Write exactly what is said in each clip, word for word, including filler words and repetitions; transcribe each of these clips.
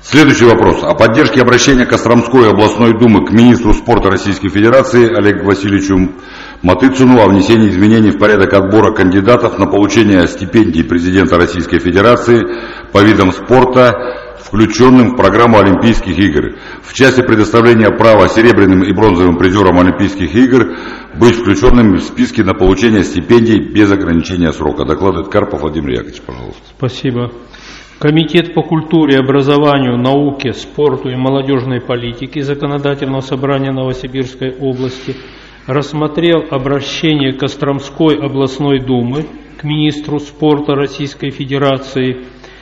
Следующий вопрос. О поддержке обращения Костромской областной думы к министру спорта Российской Федерации Олегу Васильевичу Матыцыну о внесении изменений в порядок отбора кандидатов на получение стипендий президента Российской Федерации по видам спорта, включенным в программу Олимпийских игр, в части предоставления права серебряным и бронзовым призерам Олимпийских игр быть включенными в списки на получение стипендий без ограничения срока. Докладывает Карпов Владимир Яковлевич, пожалуйста. Спасибо. Комитет по культуре, образованию, науке, спорту и молодежной политике Законодательного собрания Новосибирской области рассмотрел обращение Костромской областной думы к министру спорта Российской Федерации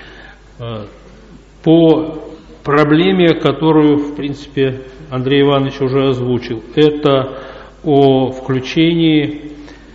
по проблеме, которую, в принципе, Андрей Иванович уже озвучил. Это о включении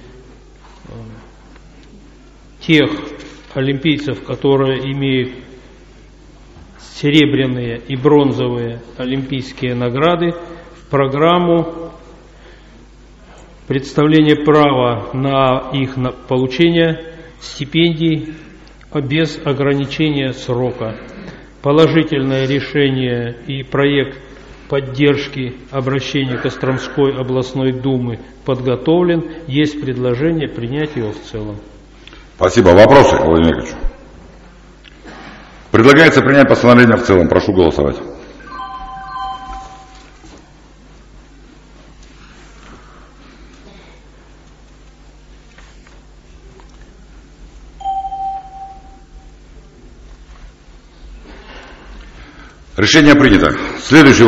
тех олимпийцев, которые имеют серебряные и бронзовые олимпийские награды, в программу представления права на их на получение стипендий без ограничения срока. Положительное решение и проект поддержки обращения Костромской областной думы подготовлен. Есть предложение принять его в целом. Спасибо. Вопросы, Владимир Яковлевич? Предлагается принять постановление в целом. Прошу голосовать. Решение принято. Следующий